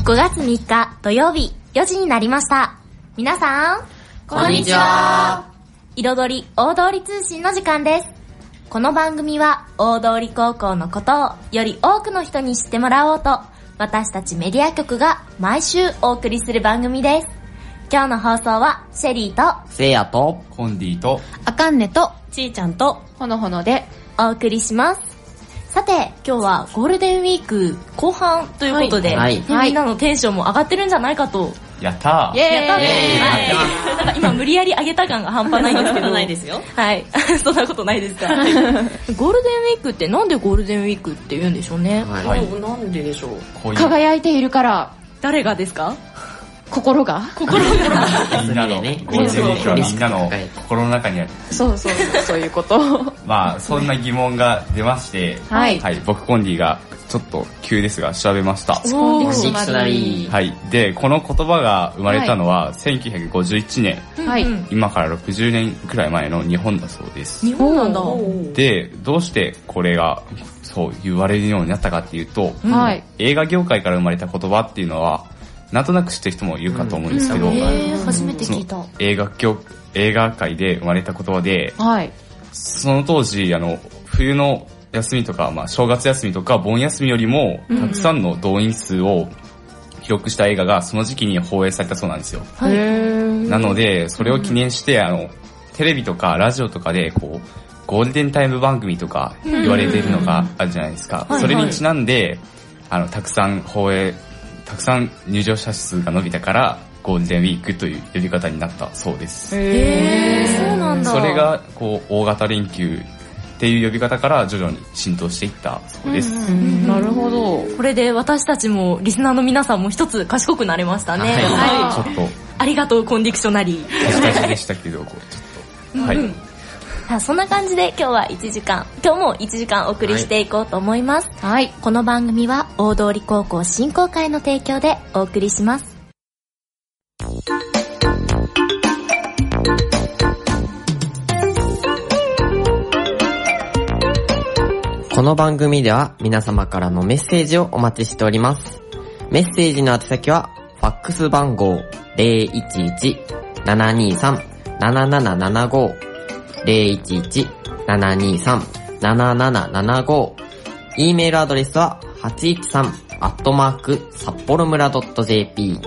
5月3日土曜日4時になりました。皆さん、 こんにちは。 彩り大通り通信の時間です。この番組は大通高校のことをより多くの人に知ってもらおうと、私たちメディア局が毎週お送りする番組です。今日の放送はシェリーとせいやとコンディとあかんねとちーちゃんとほのほのでお送りします。さて、今日はゴールデンウィーク後半ということで、 はいみんなのテンションも上がってるんじゃないかと。 やったー。 やったねー。なんか今無理やり上げた感が半端ないんですけど。 ないですよ。 はい。そんなことないですか。ゴールデンウィークってなんでゴールデンウィークって言うんでしょうね。 はい、 なんででしょう。 こういう輝いているから。 誰がですか？ 心がみんなのゴールデンウィークはみんなの心の中にある。 そういうことまあそんな疑問が出まして、 はい、 僕コンディがちょっと急ですが調べました。 ディクショナリー。 はい。で、この言葉が生まれたのは1951年、 はい、 今から60年くらい前の日本だそうです。 日本なんだ。 で、どうしてこれがそう言われるようになったかっていうと、 はい、 映画業界から生まれた言葉っていうのはなんとなく知ってる人もいるかと思うんですけど、 初めて聞いた。 映画界で生まれた言葉で、 はい、 その当時冬の休みとか、正月休みとか盆休みよりもたくさんの動員数を記録した映画がその時期に放映されたそうなんですよ。 はい、 なのでそれを記念してテレビとかラジオとかでこうゴールデンタイム番組とか言われているのがあるじゃないですか。それにちなんでたくさん入場者数が伸びたからゴールデンウィークという呼び方になったそうです。 そうなんだ。 それがこう大型連休っていう呼び方から徐々に浸透していったそうです。 なるほど。 これで私たちもリスナーの皆さんも一つ賢くなれましたね。 はい。ちょっとありがとうコンディクショナリー。 下地でしたけどちょっとはい。 そんな感じで今日も1時間お送りしていこうと思います。 はい。 この番組は大通高校振興会の提供でお送りします。 この番組では皆様からのメッセージをお待ちしております。メッセージの宛先はファックス番号 011-723-7775 011-723-7775 E メールアドレスは 813@sapporoMura.jp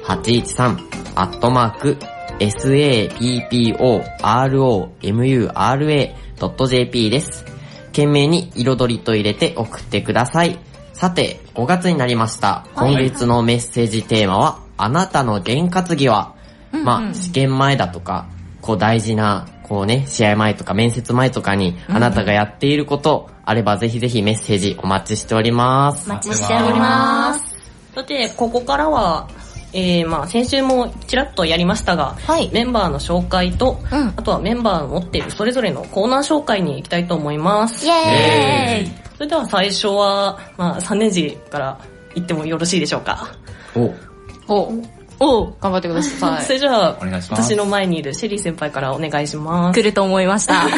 813@sapporoMura.jp です。懸命に彩りと入れて送ってください。さて、5月になりました。今月のメッセージテーマは、あなたの験担ぎは、試験前だとか、大事な、試合前とか面接前とかに、あなたがやっていることあれば、ぜひぜひメッセージお待ちしております。 お待ちしております。 さて、ここからは、先週もちらっとやりましたが、メンバーの紹介と、あとはメンバーの持っているそれぞれのコーナー紹介に行きたいと思います。 イエーイ。 それでは最初は、3年次から行ってもよろしいでしょうか。 頑張ってください。 それじゃあ、 お願いします。 私の前にいるシェリー先輩からお願いします。 来ると思いました。はい。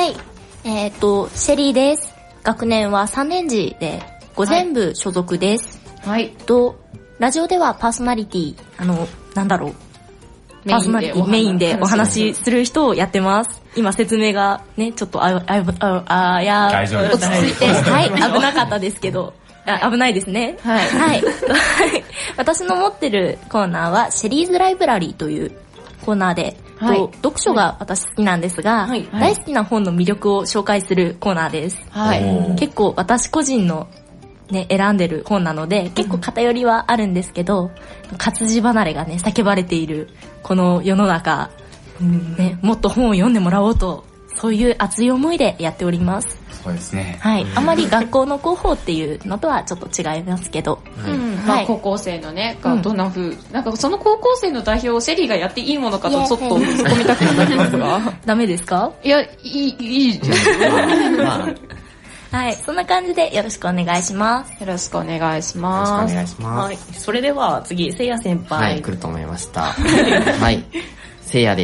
シェリーです。学年は3年次で、午前部所属です。 はい。 ラジオではパーソナリティ、パーソナリティメインでお話しする人をやってます。今説明がね、ちょっと大丈夫です。 落ち着いて、はい、危なかったですけど、危ないですね。 はい。 はい。私の持ってるコーナーは、シェリーズライブラリーというコーナーで、読書が私好きなんですが、大好きな本の魅力を紹介するコーナーです。結構私個人のね、選んでる本なので、結構偏りはあるんですけど、活字離れがね、叫ばれている、この世の中、ね、もっと本を読んでもらおうと、そういう熱い思いでやっております。 そうですね。 はい。あまり学校の広報っていうのとはちょっと違いますけど。 高校生のね、どんな風、その高校生の代表をシェリーがやっていいものかとちょっと突っ込みたくなりますが。 ダメですか？ いや、いいじゃん。 はい、そんな感じでよろしくお願いします。 よろしくお願いします。 よろしくお願いします。 はい、それでは次、せいや先輩。 はい、来ると思いました。はい、せいやです。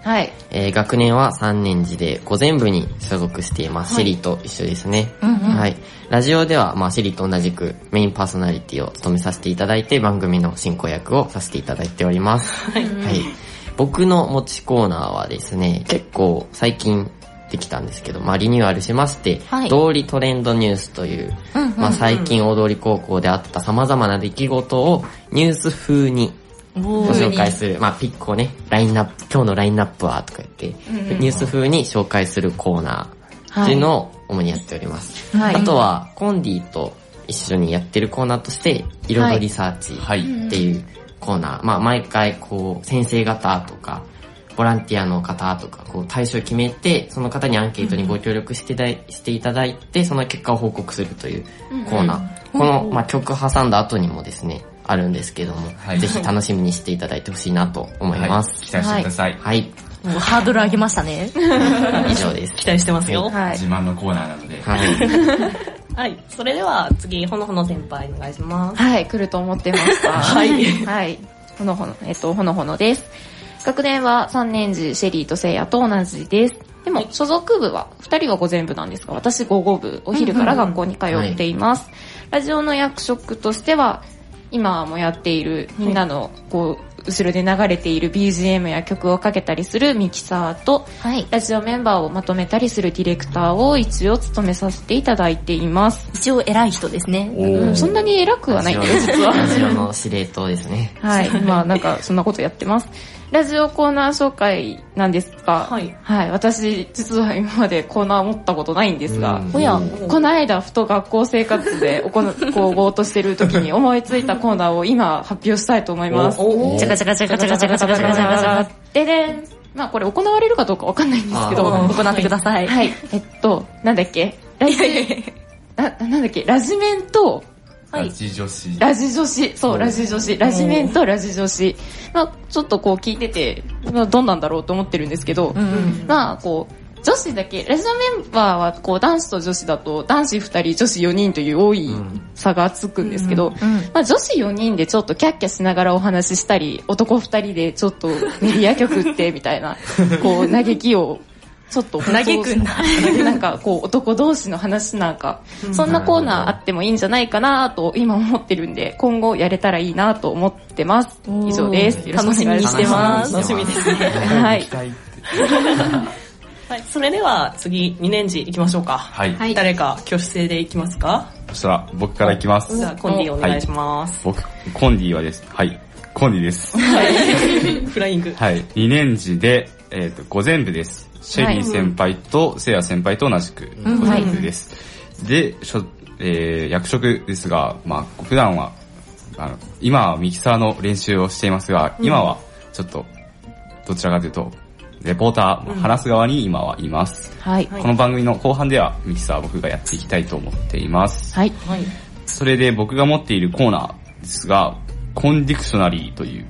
はい。 学年は3年次で午前部に所属しています。シェリーと一緒ですね。はい。ラジオでは、シェリーと同じくメインパーソナリティを務めさせていただいて、番組の進行役をさせていただいております。はい。僕の持ちコーナーはですね、結構最近できたんですけど、リニューアルしまして、通りトレンドニュースという、最近大通高校であった様々な出来事をニュース風にご紹介する、ピックをね、ラインナップ、今日のラインナップはとか言って、ニュース風に紹介するコーナーっていうのを主にやっております。あとは、コンディと一緒にやってるコーナーとして、彩りサーチっていうコーナー、毎回先生方とか、ボランティアの方とか、対象を決めて、その方にアンケートにご協力していただいて、その結果を報告するというコーナー。この、曲挟んだ後にもですね、あるんですけども、ぜひ楽しみにしていただいてほしいなと思います。 期待してください。 はい。 もうハードル上げましたね。 以上です。 期待してますよ。 自慢のコーナーなので。 はい。それでは次、ほのほの先輩お願いします。 はい、来ると思ってました。はい。ほのほのです。学年は3年次、シェリーとセイヤと同じです。でも、所属部は、2人は午前部なんですが、私午後部、お昼から学校に通っています。ラジオの役職としては、今もやっている、みんなの、後ろで流れている BGM や曲をかけたりするミキサーと、ラジオメンバーをまとめたりするディレクターを一応務めさせていただいています。 一応偉い人ですね。 そんなに偉くはないんだよ、実は。 ラジオの司令塔ですね。 はい。そんなことやってます。ラジオコーナー紹介なんですが、私、実は今までコーナー持ったことないんですが、この間、ふと学校生活でぼーっとしてる時に思いついたコーナーを今発表したいと思います。 チャカチャカチャカチャカチャカチャカチャカチャカででん。これ行われるかどうかわかんないんですけど、 行ってください。 はい。なんだっけラジメンと、 ラジ女子。 ラジ女子。そう、ラジ女子。ラジメンとラジ女子。ちょっと聞いてて、どんなんだろうと思ってるんですけど、女子だけ、ラジオメンバーは男子と女子だと男子2人、女子4人という多い差がつくんですけど、女子4人でちょっとキャッキャしながらお話ししたり、男2人でちょっとメディア局ってみたいな、嘆きを、ちょっと嘆くんだ。 男同士の話なんか、そんなコーナーあってもいいんじゃないかなと今思ってるんで、今後やれたらいいなと思ってます。以上です。 楽しみにしてます。 楽しみですね。 はい。 はい、それでは次2年次行きましょうか。 はい。 誰か挙手制で行きますか？ そしたら僕から行きます。 じゃあコンディお願いします。 僕、コンディはです。はい。コンディです。 はい。フライング。 はい。2年次で、午前部です。シェリー先輩とセイヤ先輩と同じく午前部です。で、役職ですが、普段は、今はミキサーの練習をしていますが、今はちょっと、どちらかというと、レポーター、話す側に今はいます。 はい。 この番組の後半ではミキサー僕がやっていきたいと思っています。 はい。 それで僕が持っているコーナーですが、コンディクショナリーという、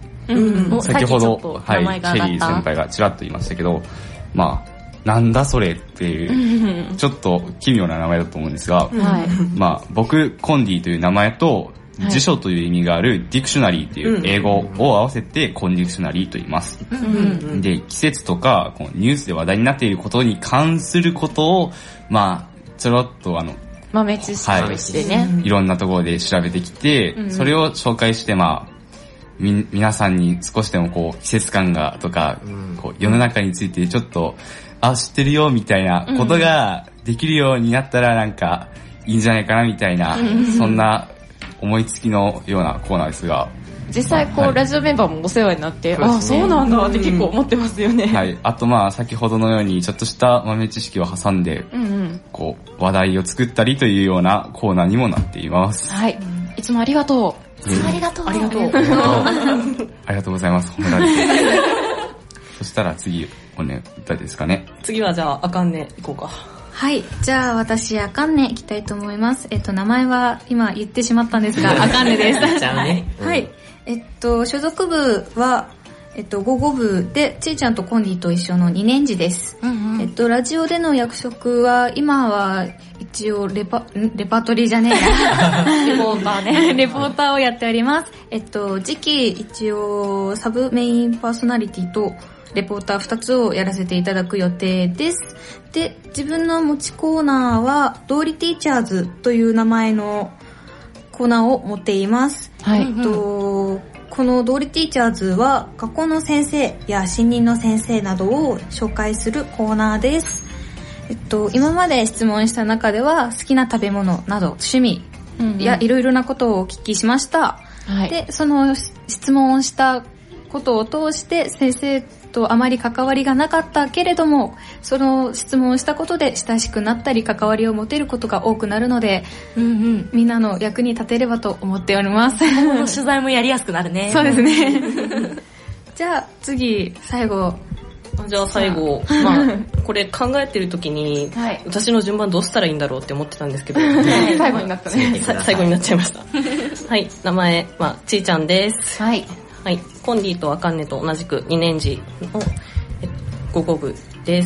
先ほど、シェリー先輩がちらっと言いましたけど、なんだそれっていう、ちょっと奇妙な名前だと思うんですが、僕、コンディという名前と、辞書という意味があるディクショナリーという英語を合わせてコンディクショナリーと言います。で、季節とかニュースで話題になっていることに関することを、ちょろっと豆知識としてね、 いろんなところで調べてきて、それを紹介して、皆さんに少しでも季節感がとか、世の中についてちょっと、知ってるよみたいなことができるようになったらいいんじゃないかなみたいな、そんな思いつきのようなコーナーですが。 実際ラジオメンバーもお世話になって、そうなんだって結構思ってますよね。 はい。あと先ほどのようにちょっとした豆知識を挟んで、話題を作ったりというようなコーナーにもなっています。 はい。いつもありがとう。ありがとう。 ありがとう。 ありがとうございます。褒められて。そしたら次、誰ですかね。 次はじゃあ、あかんね行こうか。 はい。じゃあ、私、あかんね行きたいと思います。名前は今言ってしまったんですが、あかんねです。はい。所属部は、午後部で、ちーちゃんとコンディと一緒の2年次です。ラジオでの役職は、今は、一応レパートリーじゃねえや。レポーターね。レポーターをやっております。次期、一応、サブメインパーソナリティと、 レポーター2つをやらせていただく予定です。で、自分の持ちコーナーはドーリティーチャーズという名前のコーナーを持っています。はい。このドーリティーチャーズは学校の先生や新任の先生などを紹介するコーナーです。今まで質問した中では好きな食べ物など趣味やいろいろなことをお聞きしました。はい、で、その質問をしたことを通して先生とあまり関わりがなかったけれども、その質問をしたことで親しくなったり関わりを持てることが多くなるので、みんなの役に立てればと思っております。 取材もやりやすくなるね。 そうですね。じゃあ次、最後。 じゃあ最後、これ考えてる時に、私の順番どうしたらいいんだろうって思ってたんですけど、 最後になったね。 最後になっちゃいました。はい、名前、ちーちゃんです。はい。はい、コンディとアカンネと同じく2年次の午後部です。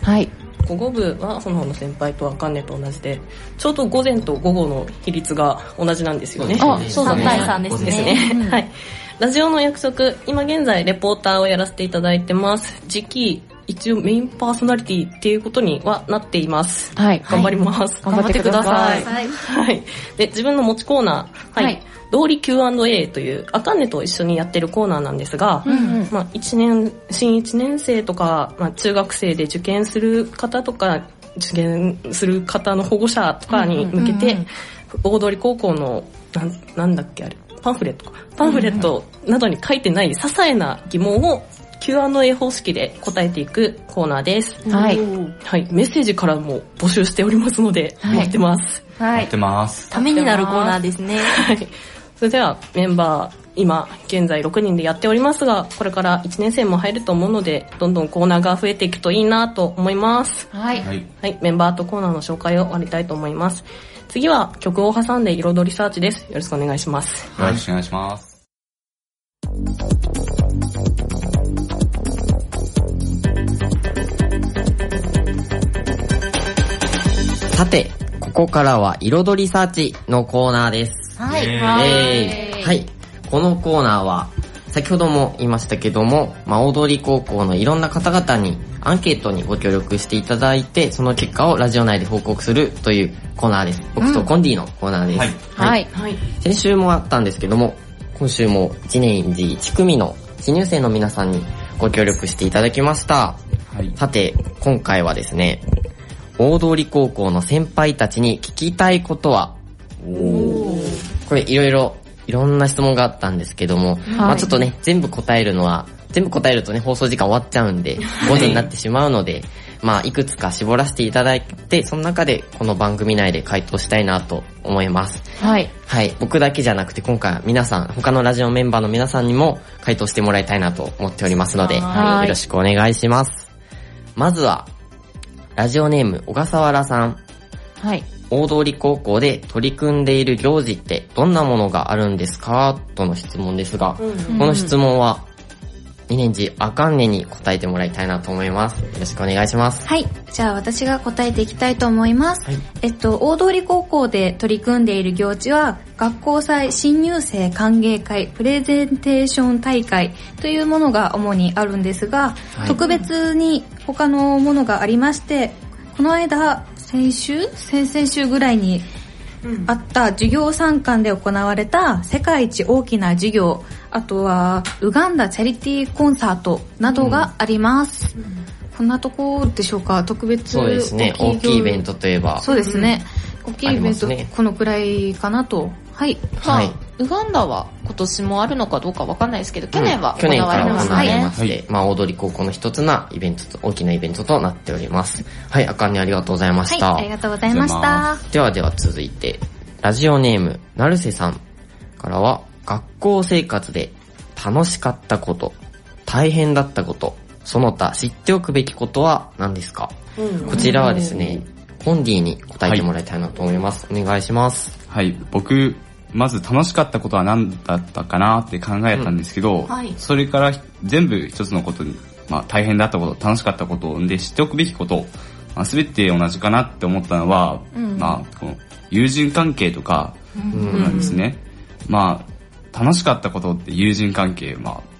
はい。午後部はほのほの先輩とアカンネと同じで、ちょうど午前と午後の比率が同じなんですよね。 あ、そうだね。3対3ですね。 はい。ラジオの約束、今現在レポーターをやらせていただいてます。次期一応メインパーソナリティっていうことにはなっています。はい。頑張ります。 頑張ってください。 はい。で、自分の持ちコーナー、はい。道理 Q&A という、あかんねと一緒にやってるコーナーなんですが、新1年生とか、中学生で受験する方とか、受験する方の保護者とかに向けて、大通高校の、なんだっけあれ、パンフレットなどに書いてない些細な疑問を Q&A 方式で答えていくコーナーです。はい。はい。メッセージからも募集しておりますので、待ってます。 はい。待ってます。 ためになるコーナーですね。はい。 それではメンバー、今現在6人でやっておりますが、これから1年生も入ると思うので、どんどんコーナーが増えていくといいなと思います。はい。はい。メンバーとコーナーの紹介を終わりたいと思います。次は曲を挟んで彩りサーチです。よろしくお願いします。 よろしくお願いします。 さて、ここからは彩りサーチのコーナーです。はい。はい。このコーナーは、先ほども言いましたけども、大通高校のいろんな方々にアンケートにご協力していただいて、その結果をラジオ内で報告するというコーナーです。僕とコンディのコーナーです。はい。はい。先週もあったんですけども、今週も1年次1組の新入生の皆さんにご協力していただきました。はい。さて、今回はですね、大通高校の先輩たちに聞きたいことは、これいろんな質問があったんですけども、ちょっとね、全部答えるとね、放送時間終わっちゃうんで、5時になってしまうので、いくつか絞らせていただいて、その中でこの番組内で回答したいなと思います。はい。はい。僕だけじゃなくて、今回は皆さん、他のラジオメンバーの皆さんにも回答してもらいたいなと思っておりますので、よろしくお願いします。まずは、ラジオネーム、小笠原さん。はい。大通高校で取り組んでいる行事ってどんなものがあるんですかとの質問ですが、この質問は2年次あかんねに答えてもらいたいなと思います。よろしくお願いします。 はい。じゃあ私が答えていきたいと思います。はい、大通高校で取り組んでいる行事は、学校祭新入生歓迎会プレゼンテーション大会というものが主にあるんですが、特別に他のものがありまして、この間、先々週ぐらいにあった授業参観で行われた世界一大きな授業、あとはウガンダチャリティーコンサートなどがあります。こんなとこでしょうか。特別そうですね。大きいイベントといえば。 そうですね。大きいイベント、このくらいかなと。はい。 はい。ウガンダは今年もあるのかどうかわかんないですけど、去年は行われまして、大通高校の一つなイベントと、大きなイベントとなっております。はい、あかんねありがとうございました。 はい、ありがとうございました。 では続いて、ラジオネーム、成瀬さんからは、学校生活で楽しかったこと、大変だったこと、その他知っておくべきことは何ですか？こちらはですね、コンディに答えてもらいたいなと思います。お願いします。 はい、僕、まず楽しかったことは何だったかなって考えたんですけど、それから全部一つのことに、大変だったこと、楽しかったことで知っておくべきこと、全て同じかなって思ったのは、この友人関係とかなんですね。楽しかったことって友人関係、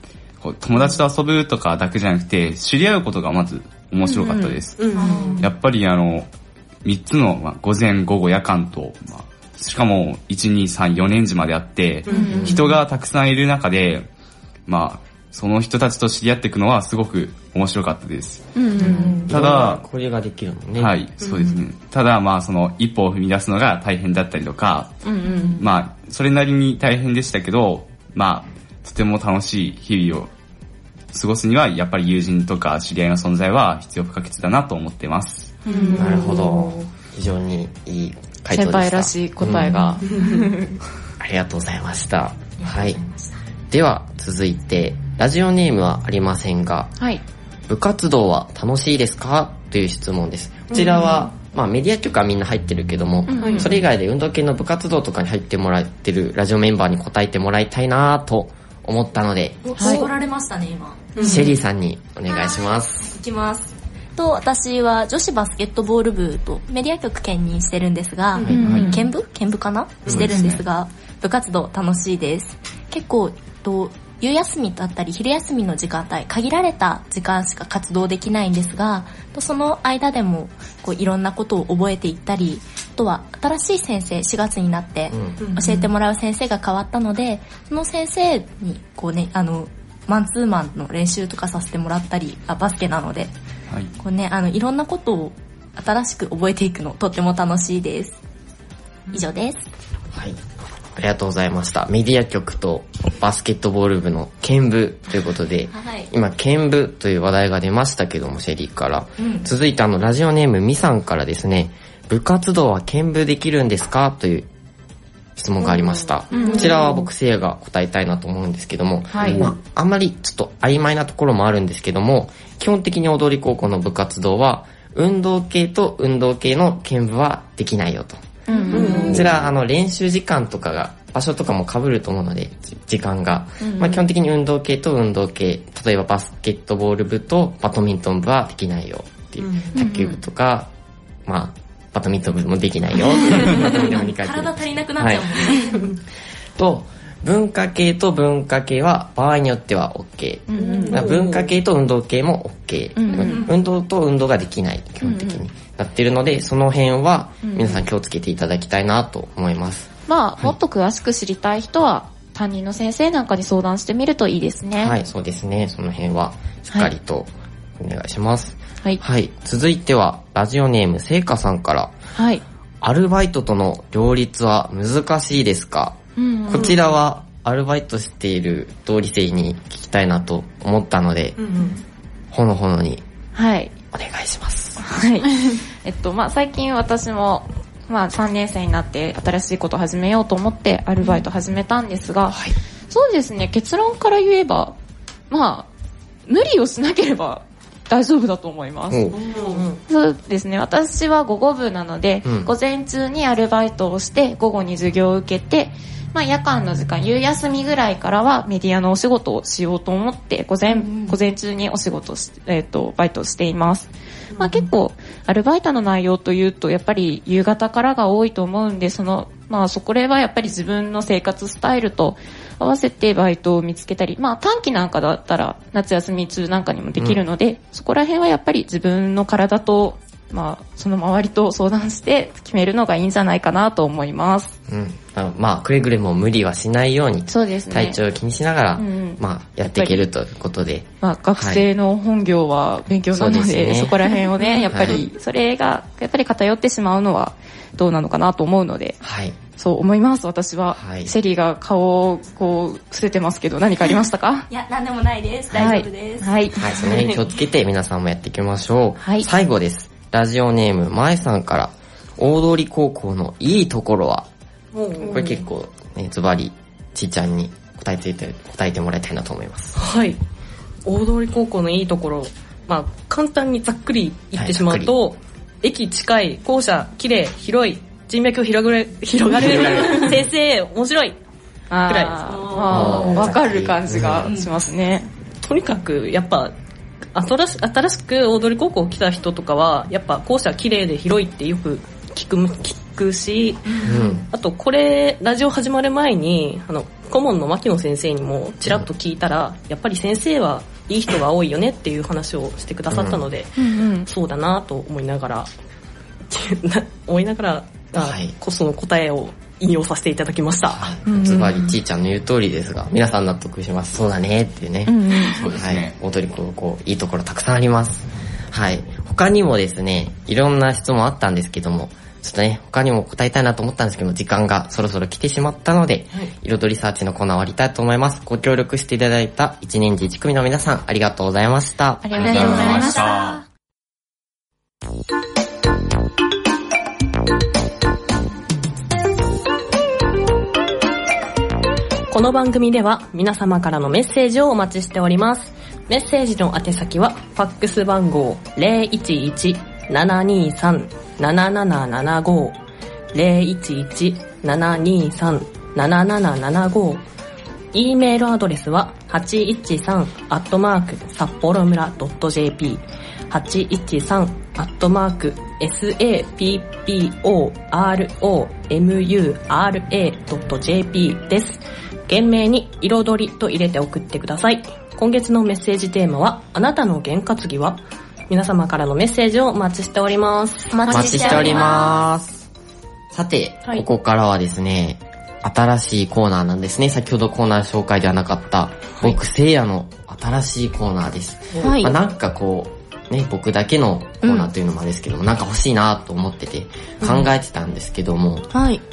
友達と遊ぶとかだけじゃなくて、知り合うことがまず面白かったです。やっぱり3つの、午前午後夜間と、しかも1、2、3、4年次まであって、人がたくさんいる中で、その人たちと知り合っていくのはすごく面白かったです。ただ、 交流ができるもんね。 はい、そうですね。ただ、その一歩を踏み出すのが大変だったりとか、それなりに大変でしたけど、とても楽しい日々を過ごすには、やっぱり友人とか知り合いの存在は必要不可欠だなと思ってます。 なるほど。非常にいい回答でした。 先輩らしい答えが。 ありがとうございました。はい。では、続いて、ラジオネームはありませんが、部活動は楽しいですかという質問です。こちらは、メディア局はみんな入ってるけども、それ以外で運動系の部活動とかに入ってもらってるラジオメンバーに答えてもらいたいなと思ったので、 絞られましたね、今。 シェリーさんにお願いします。 いきます。私は女子バスケットボール部とメディア局兼任してるんですが、兼部かなしてるんですが、部活動楽しいです。結構、夕休みだったり昼休みの時間帯、限られた時間しか活動できないんですが、その間でもいろんなことを覚えていったり、あとは新しい先生、4月になって教えてもらう先生が変わったので、その先生にマンツーマンの練習とかさせてもらったり、バスケなので、いろんなことを新しく覚えていくのとっても楽しいです。以上です。 はい。ありがとうございました。メディア局とバスケットボール部の兼部ということで、今兼部という話題が出ましたけども、シェリーから。続いてラジオネームみさんからですね、部活動は兼部できるんですかという質問がありました。こちらは僕せいやが答えたいなと思うんですけども、あんまりちょっと曖昧なところもあるんですけども、基本的に踊り高校の部活動は運動系と運動系の兼部はできないよと。こちら練習時間とかが場所とかも被ると思うので、時間が、基本的に運動系と運動系、例えばバスケットボール部とバドミントン部はできないよっていう、卓球部とかバドミントン部もできないよっていう体足りなくなっちゃうもんね、 と文化系と文化系は場合によっては OK、文化系と運動系も OK、運動と運動ができない基本的になってるので、その辺は皆さん気をつけていただきたいなと思います。 もっと詳しく知りたい人は担任の先生なんかに相談してみるといいですね。 はい、そうですね。その辺はしっかりとお願いします。はい。続いてはラジオネームせいかさんから。アルバイトとの両立は難しいですか？こちらはアルバイトしている同理生に聞きたいなと思ったので、ほのほのにお願いします。 最近私も3年生になって新しいことを始めようと思ってアルバイト始めたんですが、そうですね、結論から言えば無理をしなければ大丈夫だと思います。そうですね、私は午後部なので、午前中にアルバイトをして午後に授業を受けて、夜間の時間、夕休みぐらいからはメディアのお仕事をしようと思って午前中にお仕事バイトをしています。結構アルバイトの内容というとやっぱり夕方からが多いと思うんで、それはやっぱり自分の生活スタイルと合わせてバイトを見つけたり、短期なんかだったら夏休み中なんかにもできるので、そこら辺はやっぱり自分の体とその周りと相談して決めるのがいいんじゃないかなと思います。 くれぐれも無理はしないように、 そうですね、 体調を気にしながら、やっていけるということで。 学生の本業は勉強なので、そこら辺をね、やっぱり、それが、やっぱり偏ってしまうのはどうなのかなと思うので、そう思います、私は。シェリーが顔を伏せてますけど、何かありましたか？ いや、なんでもないです。大丈夫です。 その辺に気をつけて皆さんもやっていきましょう。最後です。ラジオネーム、まえさんから、大通高校のいいところは？これ結構ね、ズバリちーちゃんに答えてもらいたいなと思います。 大通高校のいいところ、簡単にざっくり言ってしまうと、駅近い、校舎綺麗、広い、人脈広がる先生面白いくらいです。 わかる感じがしますね。 とにかくやっぱ新しく大通高校来た人とかはやっぱ校舎綺麗で広いってよく聞くし、あとこれラジオ始まる前に顧問の牧野先生にもちらっと聞いたら、やっぱり先生はいい人が多いよねっていう話をしてくださったので、そうだなと思いながらその答えを引用させていただきました。 ズバリちーちゃんの言う通りですが、皆さん納得します。そうだねっていうね。 そうですね。 踊り子いいところたくさんあります。はい。他にもですね、いろんな質問あったんですけども、ちょっとね、他にも答えたいなと思ったんですけど、時間がそろそろ来てしまったので、彩りサーチのコーナー終わりたいと思います。ご協力していただいた1年次1組の皆さん、ありがとうございました。 ありがとうございました。 この番組では皆様からのメッセージをお待ちしております。メッセージの宛先は、ファックス番号 011-723-7775 011-723-7775、 E メールアドレスは 813@sapporoMura.jp 813@sapporoMura.jp です。件名に彩りと入れて送ってください。今月のメッセージテーマは、あなたの験担ぎは？皆様からのメッセージをお待ちしております。 お待ちしております。さて、ここからはですね、新しいコーナーなんですね。先ほどコーナー紹介ではなかった、僕せいやの新しいコーナーです。なんか僕だけのコーナーというのもあれですけども、なんか欲しいなと思ってて考えてたんですけども、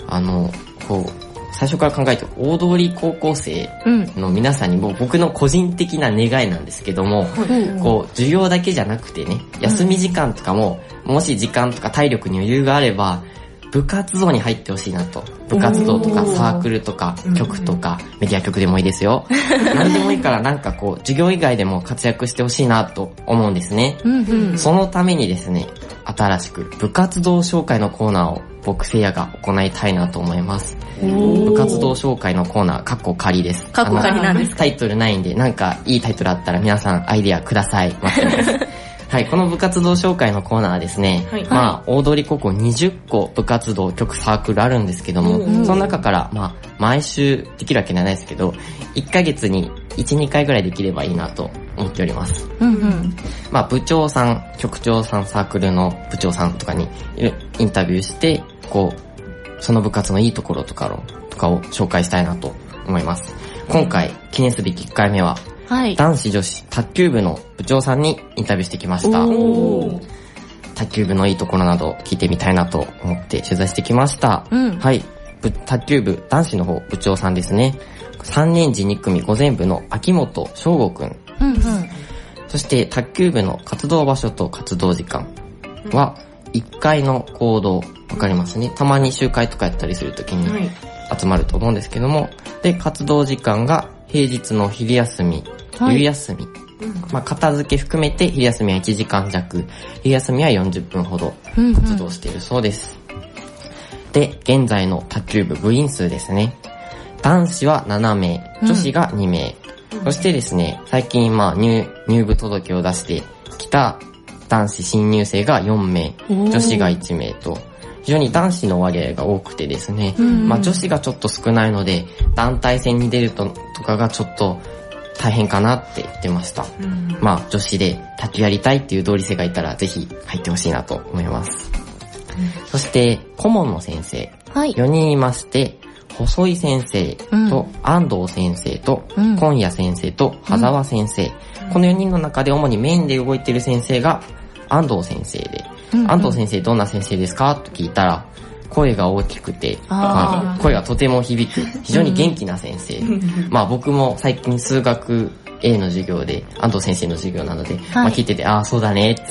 最初から考えて、大通り高校生の皆さんにも僕の個人的な願いなんですけども、授業だけじゃなくてね、休み時間とかも、もし時間とか体力に余裕があれば、部活動に入ってほしいなと。部活動とかサークルとか局とかメディア局でもいいですよ。何でもいいから授業以外でも活躍してほしいなと思うんですね。そのためにですね、新しく部活動紹介のコーナーを僕せいやが行いたいなと思います。部活動紹介のコーナー、カッコ仮です。 カッコ仮なんですか？ タイトルないんで、なんかいいタイトルあったら皆さんアイディアください。待ってます。はい、この部活動紹介のコーナーはですね、大通高校20個部活動、局、サークルあるんですけども、その中から、毎週できるわけじゃないですけど、1ヶ月に1、2回ぐらいできればいいなと思っております。部長さん、局長さん、サークルの部長さんとかにインタビューして、その部活のいいところとかを紹介したいなと思います。今回、記念すべき1回目は、男子女子卓球部の部長さんにインタビューしてきました。卓球部のいいところなど聞いてみたいなと思って取材してきました。卓球部男子の方部長さんですね。3年次2組午前部の秋元翔吾くん。そして卓球部の活動場所と活動時間は1階の講堂、わかりますね。たまに集会とかやったりするときに集まると思うんですけども、で活動時間が平日の昼休み、夕休み、片付け含めて昼休みは1時間弱、昼休みは40分ほど活動しているそうです。で、現在の卓球部部員数ですね。男子は7名、女子が2名。そしてですね、最近入部届を出してきた男子新入生が4名、女子が1名と、非常に男子の割合が多くてですね、女子がちょっと少ないので、団体戦に出るとかがちょっと大変かなって言ってました。女子で卓球やりたいっていう同理生がいたらぜひ入ってほしいなと思います。そして顧問の先生、4人いまして、細井先生と安藤先生と今夜先生と羽沢先生、この4人の中で主にメインで動いている先生が安藤先生で、安藤先生どんな先生ですかと聞いたら、声が大きくて、声がとても響く、非常に元気な先生。僕も最近数学 A の授業で、安藤先生の授業なので、聞いてて、そうだねって。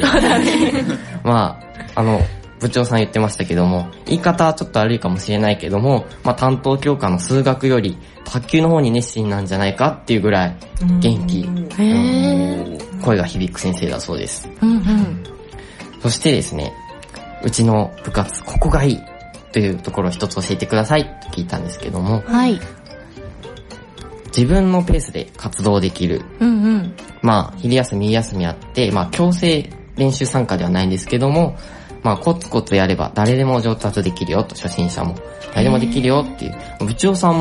部長さん言ってましたけども、言い方はちょっと悪いかもしれないけども、担当教科の数学より卓球の方に熱心なんじゃないかっていうぐらい元気、声が響く先生だそうです。そしてですね、うちの部活、ここがいいというところを一つ教えてくださいと聞いたんですけども、自分のペースで活動できる。昼休み、夕休みあって、強制練習参加ではないんですけども、コツコツやれば誰でも上達できるよと、初心者も誰でもできるよっていう、部長さんも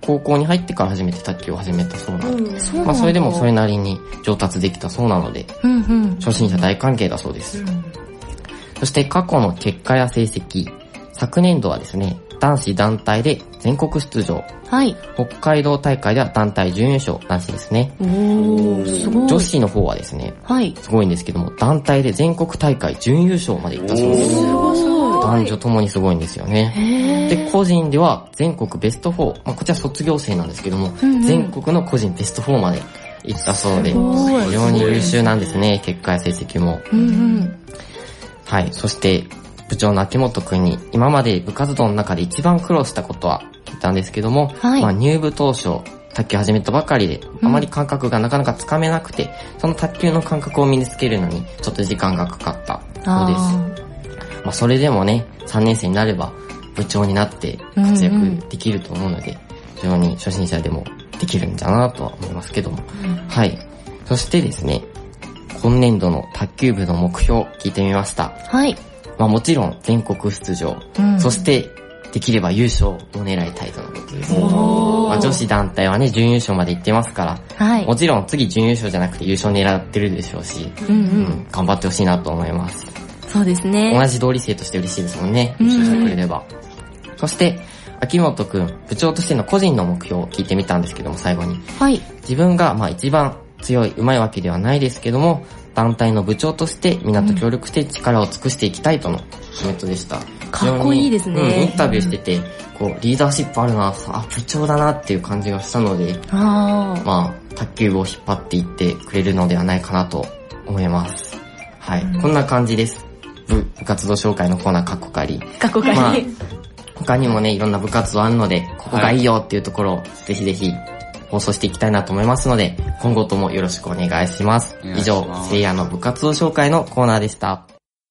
高校に入ってから初めて卓球を始めたそうなので、それでもそれなりに上達できたそうなので、初心者大歓迎だそうです。そして過去の結果や成績、昨年度はですね、男子団体で全国出場。はい。北海道大会では団体準優勝男子ですね。すごい。女子の方はですね、はい。すごいんですけども、団体で全国大会準優勝まで行ったそうです。男女ともにすごいんですよね。で、個人では全国ベスト4、まあ、こちら卒業生なんですけども、全国の個人ベスト4まで行ったそうで、非常に優秀なんですね、結果や成績も。はい。そして、部長の秋元くんに今まで部活動の中で一番苦労したことは聞いたんですけども、はい、まあ入部当初、卓球始めたばかりで、あまり感覚がなかなかつかめなくて、その卓球の感覚を身につけるのにちょっと時間がかかったそうです。まあそれでもね、3年生になれば部長になって活躍できると思うので、非常に初心者でもできるんじゃなとは思いますけども。はい。そしてですね、今年度の卓球部の目標聞いてみました。はい。まあもちろん全国出場、そしてできれば優勝を狙いたいとのことです。まあ、女子団体はね、準優勝まで行ってますから、はい、もちろん次準優勝じゃなくて優勝狙ってるでしょうし、頑張ってほしいなと思います。 そうですね。 同じ同理生として嬉しいですもんね、優勝してくれれば。そして、秋元くん、部長としての個人の目標を聞いてみたんですけども、最後に。はい。自分がまあ一番強い、上手いわけではないですけども、団体の部長としてみんなと協力して力を尽くしていきたいとのコメントでした。 かっこいいですね。 インタビューしてて、こうリーダーシップあるな、部長だなっていう感じがしたので、まあ卓球部を引っ張っていってくれるのではないかなと思います。はい、こんな感じです。部活動紹介のコーナーカッコカリ。 カッコカリ。まあ他にもねいろんな部活動あるので、ここがいいよっていうところをぜひぜひ放送していきたいなと思いますので、今後ともよろしくお願いします。以上、せいやの部活動紹介のコーナーでした。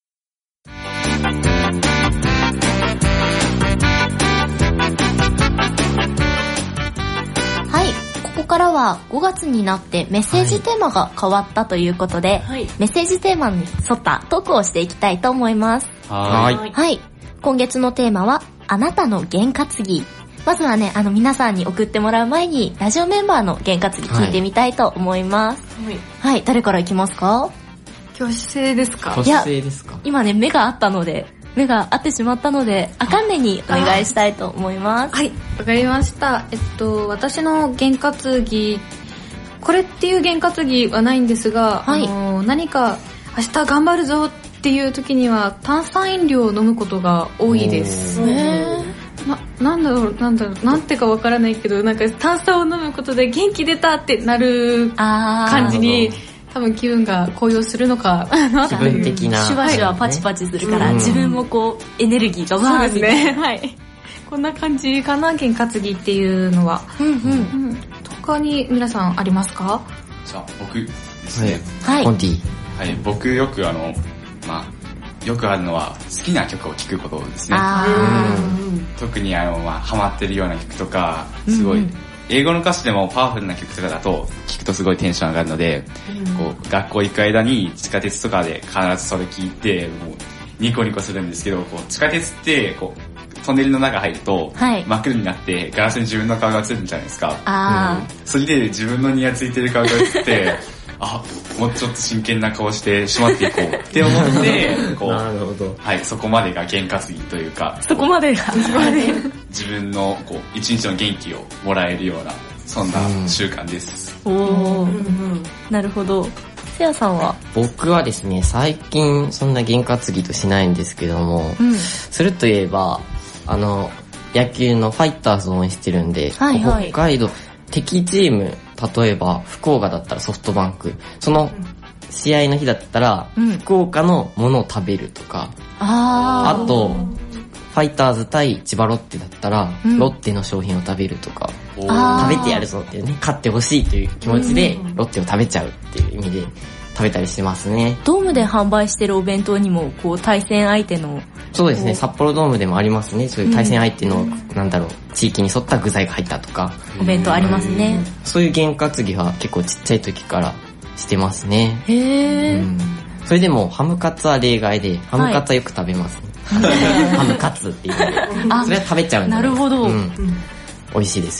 はい、ここからは5月になってメッセージテーマが変わったということで、はい、メッセージテーマに沿ったトークをしていきたいと思います。はい。今月のテーマは、あなたの験担ぎ。まずはね、皆さんに送ってもらう前に、ラジオメンバーの験担ぎ聞いてみたいと思います。はい、誰からいきますか？ 挙手制ですか？ 挙手制ですか？ 今ね、目が合ってしまったので、あかんねにお願いしたいと思います。 はい、わかりました。私の験担ぎ、これっていう験担ぎはないんですが、はい、何か明日頑張るぞっていう時には炭酸飲料を飲むことが多いです。なんだろう、なんてかわからないけど、なんか炭酸を飲むことで元気出たってなる感じに、多分気分が高揚するのかなっていう。 気分的な。 シュワシュワパチパチするから、自分もこう、エネルギーがわーみたいな。そうですね。はい。 こんな感じかな、験担ぎっていうのは。他に皆さんありますか？ じゃあ、僕ですね。 はい。コンティ。 はい、僕よくよくあるのは好きな曲を聴くことですね。特にハマってるような曲とか、すごい、英語の歌詞でもパワフルな曲とかだと聴くとすごいテンション上がるので、こう学校行く間に地下鉄とかで必ずそれ聴いて、もうニコニコするんですけど、こう地下鉄ってこうトンネルの中入ると、真っ黒になってガラスに自分の顔が映るんじゃないですか。それで自分のにやついてる顔が映って、もうちょっと真剣な顔してしまっていこうって思って、 なるほど。 はい、そこまでが験担ぎというか、 そこまでが自分の一日の元気をもらえるような、そんな習慣です。 なるほど。せやさんは？ 僕はですね、最近そんな験担ぎとしないんですけども、するといえば、野球のファイターズを応援してるんで、北海道、敵チーム、例えば福岡だったらソフトバンク、その試合の日だったら、福岡のものを食べるとか、あとファイターズ対千葉ロッテだったら、ロッテの商品を食べるとか、食べてやるぞっていうね、勝ってほしいという気持ちでロッテを食べちゃうっていう意味で食べたりしますね。 ドームで販売してるお弁当にもこう対戦相手の、 そうですね、札幌ドームでもありますね。そういう対戦相手の、地域に沿った具材が入ったとか、 お弁当ありますね。 そういう験担ぎは結構ちっちゃい時からしてますね。それでもハムカツは例外で、ハムカツはよく食べますね。ハムカツっていうので、それは食べちゃうんで。 なるほど。 美味しいですよ。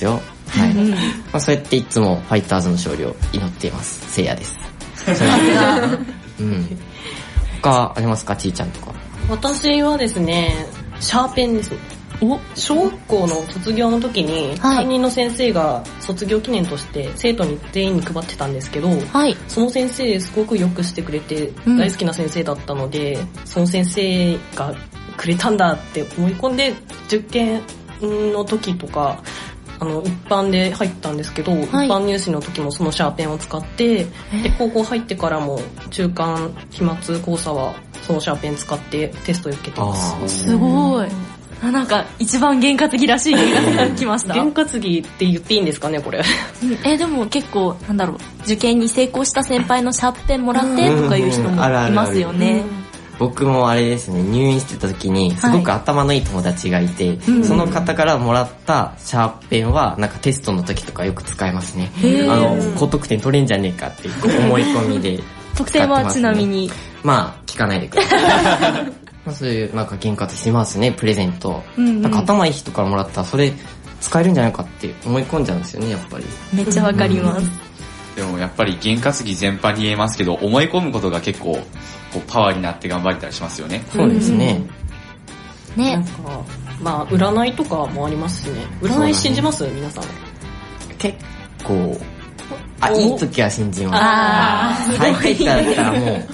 はい。まあ、そうやっていつもファイターズの勝利を祈っています。せいやです。うん。他ありますか、ちーちゃんとか。 私はですね、シャーペンです。小学校の卒業の時に担任の先生が卒業記念として生徒に全員に配ってたんですけど、はい、その先生すごくよくしてくれて大好きな先生だったので、その先生がくれたんだって思い込んで、受験の時とか一般で入ったんですけど、はい、一般入試の時もそのシャーペンを使って、で高校入ってからも中間期末考査はそのシャーペン使ってテストを受けてます。 すごい。なんか一番験担ぎらしい験担ぎが来ました。 験担ぎって言っていいんですかね、これ。 でも結構なんだろう、受験に成功した先輩のシャーペンもらってとかいう人もいますよね。 僕もあれですね、入院してた時にすごく頭のいい友達がいて、その方からもらったシャーペンはなんかテストの時とかよく使えますね。高得点取れんじゃねえかっていう思い込みで使ってますね。 得点はちなみにまあ聞かないでください。そういうなんか験担ぎしますね、プレゼント。なんか頭いい人からもらったらそれ使えるんじゃないかって思い込んじゃうんですよね、やっぱり。 めっちゃわかります。 でもやっぱり験担ぎ全般に言えますけど、思い込むことが結構こうパワーになって頑張れたりしますよね。 そうですね。 ね。 なんかまあ占いとかもありますしね。占い信じます？皆さん。 結構いい時は信じます。最下位だったらもう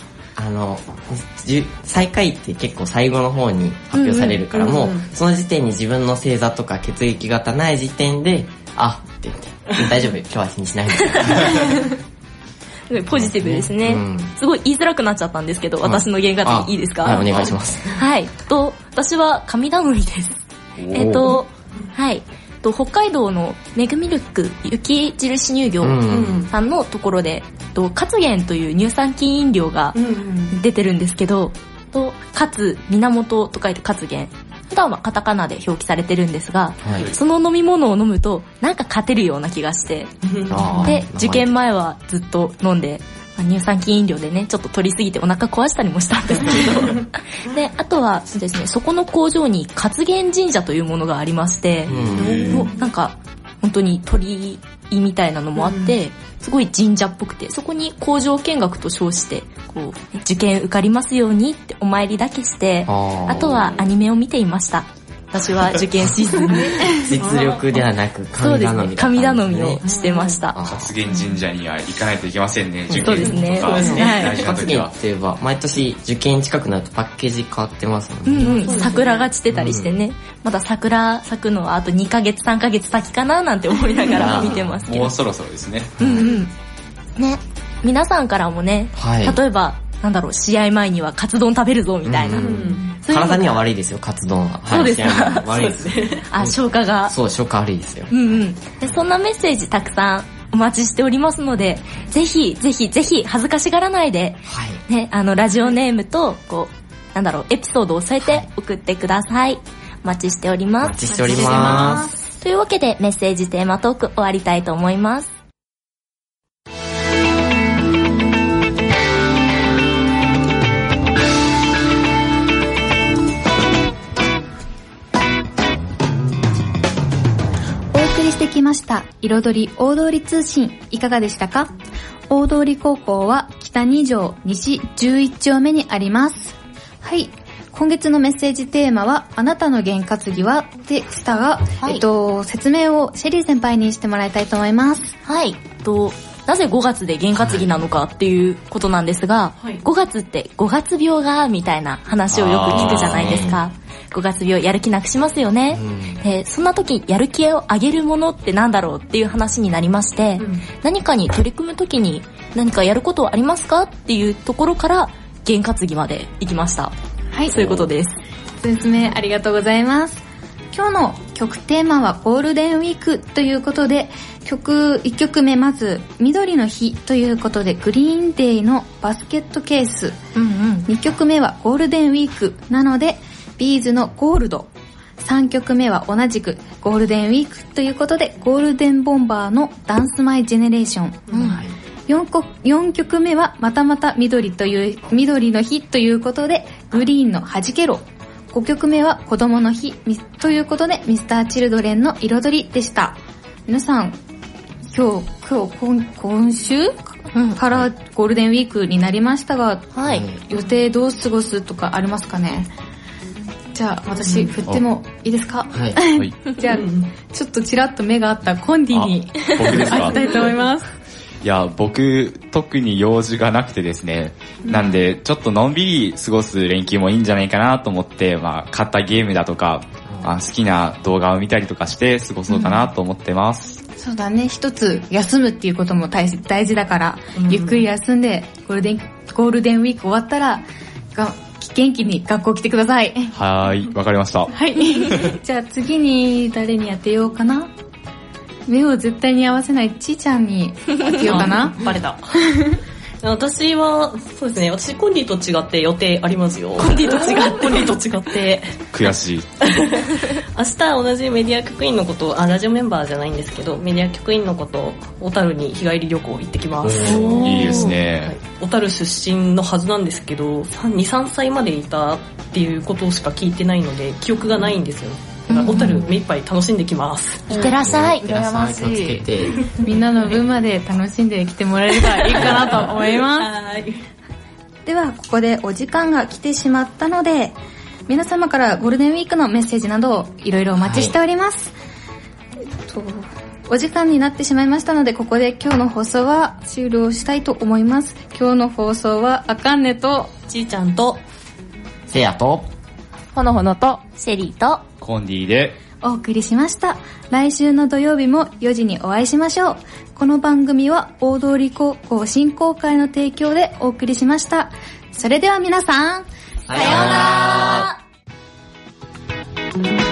最下位って結構最後の方に発表されるから、もうその時点に自分の星座とか血液型ない時点でって言って大丈夫、今日は気にしないでポジティブですね。すごい言いづらくなっちゃったんですけど、私の験担ぎいいですか？ はい、お願いします。 はい。私は神頼みです。はい。北海道のメグミルク雪印乳業さんのところで、活源という乳酸菌飲料が出てるんですけど、活源と書いて活源、普段はカタカナで表記されてるんですが、はい、その飲み物を飲むとなんか勝てるような気がしてで、受験前はずっと飲んで、乳酸菌飲料でねちょっと取りすぎてお腹壊したりもしたんですけどで、あとはそうですね、そこの工場に活源神社というものがありまして、なんか本当に鳥居みたいなのもあって、すごい神社っぽくて、そこに工場見学と称してこう受験受かりますようにってお参りだけして、あとはアニメを見ていました。私は受験シーズンで実力ではなく神頼み、 そうですね、神頼みをしてました。 活源神社には行かないといけませんね、受験そうですね、そうですね、 大事な時は。活源って言えば毎年受験近くなるとパッケージ変わってますもんね。 桜が散ってたりしてね、まだ桜咲くのはあと2ヶ月3ヶ月先かななんて思いながら見てますけどもうそろそろですね。 ね、皆さんからもね、例えばなんだろう、試合前にはカツ丼食べるぞみたいな、 体には悪いですよ、カツ丼は。 そうですか。 悪いです。 消化が。 そう、消化悪いですよ。 で、そんなメッセージたくさんお待ちしておりますので、ぜひぜひぜひ恥ずかしがらないで、ね、ラジオネームとこうなんだろう、エピソードを添えて送ってください。お待ちしております。 お待ちしております。 というわけでメッセージテーマトーク終わりたいと思います。 してきました彩り大通り通信、いかがでしたか？大通高校は北2条西11丁目にあります。はい、今月のメッセージテーマはあなたの験担ぎはでしたが、説明をシェリー先輩にしてもらいたいと思います。 はい、なぜ5月で験担ぎなのかっていうことなんですが、5月って5月病がみたいな話をよく聞くじゃないですか。5月病やる気なくしますよね。そんな時やる気を上げるものってなんだろうっていう話になりまして、何かに取り組む時に何かやることはありますかっていうところから験担ぎまで行きました。はい、そういうことです。 説明ありがとうございます。今日の曲テーマはゴールデンウィークということで、1曲目まず緑の日ということでグリーンデイのバスケットケース、2曲目はゴールデンウィークなのでビーズのゴールド、3曲目は同じくゴールデンウィークということでゴールデンボンバーのダンスマイジェネレーション、4曲目はまたまた緑の日ということでグリーンの弾けろ、5曲目は子供の日ということでミスターチルドレンの彩りでした。 皆さん、今週からゴールデンウィークになりましたが、はい、予定どう過ごすとかありますかね？じゃあ私振ってもいいですか？はい。じゃあちょっとちらっと目があったコンディに会いたいと思います。 いや、僕特に用事がなくてですね、なんでちょっとのんびり過ごす連休もいいんじゃないかなと思って、買ったゲームだとか、好きな動画を見たりとかして過ごそうかなと思ってます。 そうだね、一つ休むっていうことも大事だから、ゆっくり休んでゴールデンウィーク終わったら元気に学校来てください。 はい、わかりました。 はい。じゃあ次に誰に当てようかな。目を絶対に合わせないちーちゃんに当てようかな。 バレた。私は、そうですね、私コンディと違って予定ありますよ。 コンディと違って。 悔しい。 明日同じメディア局員のこと、ラジオメンバーじゃないんですけど、メディア局員のこと、小樽に日帰り旅行行ってきます。 いいですね。はい、 小樽出身のはずなんですけど、2、3歳までいたっていうことしか聞いてないので、記憶がないんですよ。小樽目いっぱい楽しんできます。 いってらっしゃい。 羨ましい。みんなの分まで楽しんできてもらえればいいかなと思います。はい。では、ここでお時間が来てしまったので、皆様からゴールデンウィークのメッセージなどをいろいろお待ちしております。はい、お時間になってしまいましたので、ここで今日の放送は終了したいと思います。今日の放送はあかんねとちーちゃんとせやとほのほのとシェリーとコンディでお送りしました。来週の土曜日も4時にお会いしましょう。この番組は大通高校振興会の提供でお送りしました。それでは皆さん、 さようなら。